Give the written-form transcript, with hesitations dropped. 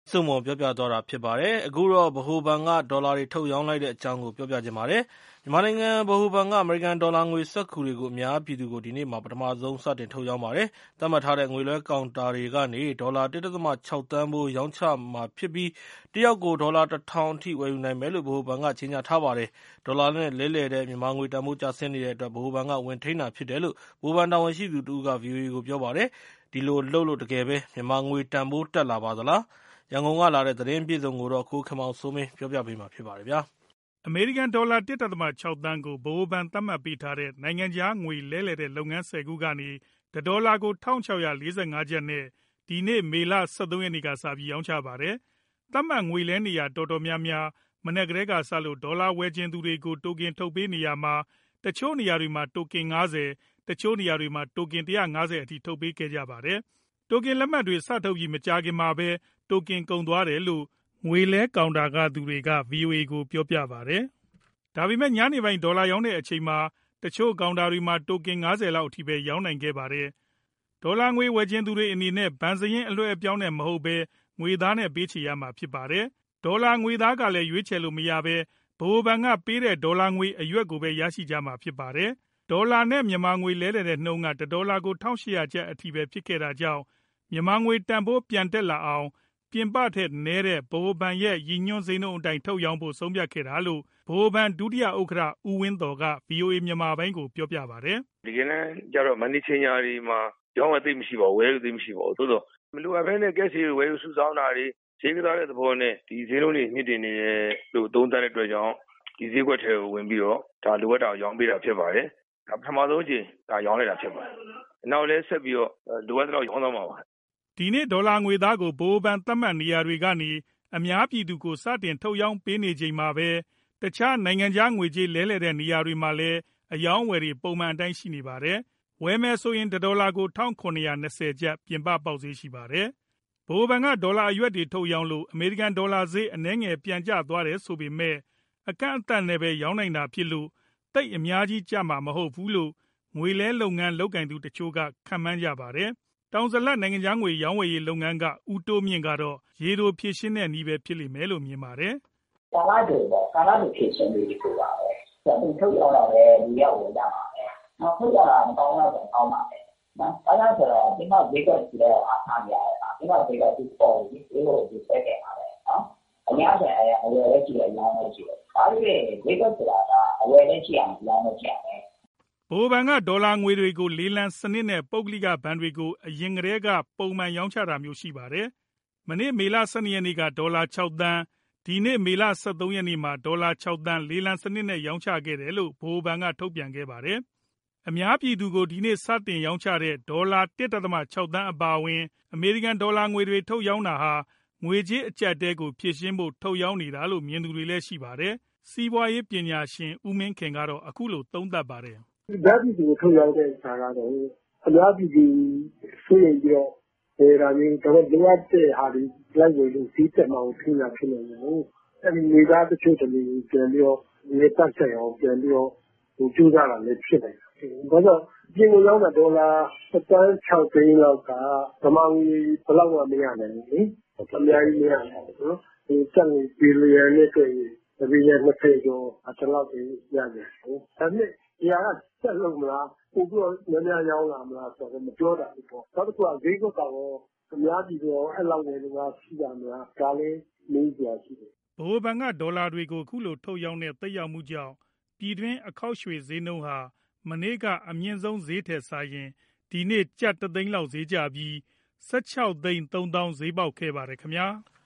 စုံမွန်ပြောပြသွားတာဖြစ်ပါတယ်။ အခုတော့ဗဟိုဘဏ်ကဒေါ်လာတွေထုတ်ရောင်းလိုက်တဲ့အကြောင်းကိုပြောပြချင်ပါတယ်။ မြန်မာနိုင်ငံဗဟိုဘဏ်ကအမေရိကန်ဒေါ်လာငွေစက္ကူတွေကိုအများပြည်သူကိုဒီနေ့မှာပထမဆုံးစတင်ထုတ်ရောင်းပါတယ်။ သတ်မှတ်ထားတဲ့ငွေလွှဲကောင်တာတွေကနေဒေါ်လာ ၁.၆ သန်းဖိုးရောင်းချမှာဖြစ်ပြီးတယောက်ကိုဒေါ်လာ ၁,၀၀၀ အထိဝယ်ယူနိုင်မယ်လို့ဗဟိုဘဏ်ကကြေညာထားပါတယ်။ ဒေါ်လာနဲ့လဲလှယ်တဲ့မြန်မာငွေတန်ဖိုးကျဆင်းနေတဲ့အတွက်ဗဟိုဘဏ်ကဝင်ထိန်းတာဖြစ်တယ်လို့ဗဟိုဘဏ်တာဝန်ရှိသူတဦးက ဗွီအိုအေကိုပြောပါတယ်။ ဒီလိုလုပ်လို့တကယ်ပဲမြန်မာငွေတန်ဖိုးတက်လာပါသလား။ ရန်ကုန်ကလာတဲ့သတင်းအပြည့်အစုံကိုကိုခင်မောင်စိုးမင်းကပြောပြပါမယ်။ အမေရိကန်ဒေါ်လာ ၁.၆ သန်းကိုဗဟိုဘဏ်သတ်မှတ်ပေးထားတဲ့နိုင်ငံခြားငွေလဲလှယ်တဲ့လုပ်ငန်း ၁၀ ခုကနေ တဒေါ်လာကို ၁,၆၄၅ ကျပ်နဲ့ဒီနေ့ မေလ ၁၃ ရက်နေ့ကစပြီးရောင်းချပါတယ်။ သတ်မှတ်ငွေလဲနေရာတော်တော်များများမနက်ကတည်းကစလို့ဒေါ်လာဝယ်ချင်သူတွေကိုတိုကင်ထုတ်ပေးနေရာမှာတချို့နေရာတွေမှာတိုကင် ၅၀ တချို့နေရာတွေမှာတိုကင် ၁၅၀ အထိထုတ်ပေးခဲ့ကြပါတယ်။ တိုကင်လက်မှတ်တွေစထုတ်ပြီးမကြာခင်မှာပဲတိုကင်ကုန်သွားတယ်လို့ငွေလဲကောင်တာကသူတွေက ဗွီအိုအေကိုပြောပါတယ်။ ဒါပေမဲ့ညနေပိုင်းဒေါ်လာရောင်းတဲ့အချိန်မှာတချို့ကောင်တာတွေမှာတိုကင် ၅၀ လောက်အထိပဲရောင်းနိုင်ခဲ့ပါတယ်။ ဒေါ်လာငွေဝယ်ချင်သူတွေအနေနဲ့ဘဏ်စာရင်းအလွှဲအပြောင်းနဲ့မဟုတ်ဘဲငွေသားနဲ့ပေးချေရမှာဖြစ်ပါတယ်။ ဒေါ်လာငွေသားကလည်းရွေးချယ်လို့မရဘဲဗဟိုဘဏ်ကပေးတဲ့ဒေါ်လာငွေအရွက်ကိုပဲရရှိကြမှာဖြစ်ပါတယ်။ ဒေါ်လာနဲ့မြန်မာငွေလဲလှယ်တဲ့နှုန်းကတဒေါ်လာကို ၁,၈၀၀ ကျပ်အထိပဲဖြစ်ခဲ့တာကြောင့်မြန်မာငွေတန်ဖိုးပြန်တက်လာအောင်ပြင်ပထက်နည်းတဲ့ဗဟိုဘဏ်ရဲ့ရည်ညွှန်းဈေးနှုန်းအတိုင်းထုတ်ရောင်းဖို့ဆုံးဖြတ်ခဲ့တာလို့ဗဟိုဘဏ်ဒုတိယဥက္ကဋ္ဌဦးဝင်းသော်က ဗွီအိုအေမြန်မာပိုင်းကိုပြောပါတယ်။ "တကယ်တမ်းကျတော့ Money Changer တွေမှာရောင်းဝယ်သိပ်မရှိပါဘူး။ ဝယ်လိုသိပ်မရှိပါဘူး။ သို့သော်မလိုအပ်ဘဲနဲ့ Cash တွေဝယ်ယူစုဆောင်းတာတွေဈေးကစားတဲ့သဘောနဲ့ဒီဈေးနှုန်းတွေမြင့်တင်နေတယ်လို့သုံးသပ်တဲ့အတွက်ကြောင့်ဒီဈေးကွက်ထဲကိုဝင်ပြီးတော့ဒါလိုအပ်တာကိုရောင်းပေးတာဖြစ်ပါတယ်။ဒါပထမဆုံးအကြိမ်ရောင်းလိုက်တာဖြစ်ပါတယ်။နောက်လည်းဆက်ပြီးတော့လိုအပ်သလောက်ရောင်းသွားမှာပါ။ " ဒီနေ့ဒေါ်လာငွေသားကိုဗဟိုဘဏ်သတ်မှတ်နေရာတွေကနေအများပြည်သူကိုစတင်ထုတ်ရောင်းပေးနေချိန်မှာပဲတခြားနိုင်ငံခြားငွေကြေးလဲလှယ်တဲ့နေရာတွေမှာလည်းအရောင်းအဝယ်တွေပုံမှန်အတိုင်းရှိနေပါတယ်။ ဝယ်မယ်ဆိုရင်တဒေါ်လာကို ၁,၇၂၀ ကျပ်ပြင်ပပေါက်ဈေးရှိပါတယ်။ ဗဟိုဘဏ်ကဒေါ်လာအရွက်တွေထုတ်ရောင်းလို့အမေရိကန်ဒေါ်လာဈေးအနည်းငယ်ပြန်ကျသွားတယ်ဆိုပေမဲ့အကန့်အသတ်နဲ့ပဲရောင်းနိုင်တာဖြစ်လို့သိပ်အများကြီးကျမှာမဟုတ်ဘူးလို့ငွေလဲလုပ်ငန်းလုပ်ကိုင်သူတချို့ကခန့်မှန်းကြပါတယ်။ တောင်ဇလပ်နိုင်ငံခြားငွေရောင်းဝယ်ရေးလုပ်ငန်းကဦးတိုးမြင့်ကတော့ရေတိုဖြေရှင်းတဲ့နည်းပဲဖြစ်လိမ့်မယ်လို့မြင်ပါတယ်။ "ကာလတိုပေါ့ကာလတိုဖြေရှင်းပေးဖို့လိုပါမယ်။ထုတ်ရောင်းတာပဲလူတွေကဝယ်ကြမှာပဲ။ထုတ်ရောင်းတာမကောင်းဘူးဆိုကောင်းပါမယ်။ဘာကြောင့်ဆိုတော့ပြင်ပဈေးကွက်ကိုအားထားနေရတဲ့အခါပြင်ပဈေးကွက်သူပေါ်ပြီဈေးကိုသူဆွဲတင်တာပဲ။အများဆိုအဝယ်လည်းရှိတယ်အရောင်းလည်းရှိတယ်။ဘာဖြစ်ဖြစ်ဈေးကွက်ဆိုတာကအဝယ်လည်းရှိရမယ်အရောင်းလည်းရှိရမယ်။ " ဗဟိုဘဏ်ကဒေါ်လာငွေတွေကိုလေလံစနစ်နဲ့ပုဂ္ဂလိကဘဏ်တွေကိုအရင်ကတည်းကပုံမှန်ရောင်းချတာမျိုးရှိပါတယ်။ မနေ့မေလ ၁၂ ရက်နေ့ကဒေါ်လာ ၆ သန်းဒီနေ့မေလ ၁၃ ရက်နေ့မှာဒေါ်လာ ၆ သန်းလေလံစနစ်နဲ့ရောင်းချခဲ့တယ်လို့ဗဟိုဘဏ်ကထုတ်ပြန်ခဲ့ပါတယ်။ အများပြည်သူကိုဒီနေ့စတင်ရောင်းချတဲ့ဒေါ်လာ ၁.၆ သန်းအပါအဝင်အမေရိကန်ဒေါ်လာငွေတွေထုတ်ရောင်းတာဟာငွေကြေးအကျပ်အတည်းကိုဖြေရှင်းဖို့ထုတ်ရောင်းနေတာလို့မြင်သူတွေလည်းရှိပါတယ်။ စီးပွားရေးပညာရှင်ဦးမင်းခင်ကတော့အခုလိုသုံးသပ်ပါတယ်။ "အများပြည်သူကိုထုတ်ရောင်းတဲ့ဟာကတော့အများပြည်သူစိုးရိမ်ပြီးတော့ဝယ်တာမျိုးလိုအပ်တဲ့ဟာတွေလိုက်ဝယ်လို့ဈေးတက်မှာကိုထိန်းတာဖြစ်နိုင်တယ်။အဲဒီငွေသားတချို့တလေပြန်ပြီးတော့လည်ပတ်ဆိုင်အောင်ပြန်ပြီးတော့ကြိုးစားတာလည်းဖြစ်နိုင်တယ်။ဘာကြောင့်အပြင်ကိုရောင်းတာဒေါ်လာ1.6 သန်းလောက်ကဗမာငွေဘယ်လောက်မှမရနိုင်ဘူးလေ။အများကြီးမရနိုင်ဘူးနော်။ကျပ်ငွေဘီလီယံနဲ့တွက်ရင်ဘီလီယံ20ကျော်ဒီလောက်ပဲရနိုင်တယ်။ဒါပေမဲ့ဒီဟာကဆက်လုပ်မလားပိုပြီးတော့များများရောင်းလာမလားဆိုတာမပြောတတ်ဘူးပေါ့။နောက်တစ်ခုကဈေးကွက်ကရောအများပြည်သူရောအဲ့လောက်ဝယ်လိုအားရှိတာမလားဒါလည်းမေးစရာရှိတယ်။ " ဗဟိုဘဏ်ကဒေါ်လာတွေကိုအခုလိုထုတ်ရောင်းတဲ့သက်ရောက်မှုကြောင့်ပြည်တွင်းအခေါက်ရွှေဈေးနှုန်းဟာမနေ့ကအမြင့်ဆုံးဈေးထက်စာရင်ဒီနေ့ကျပ် ၁ သိန်းလောက်ဈေးကျပြီး ၁,၆၃၀,၀၀၀ ဈေးပေါက်ခဲ့ပါတယ်ခင်ဗျာ။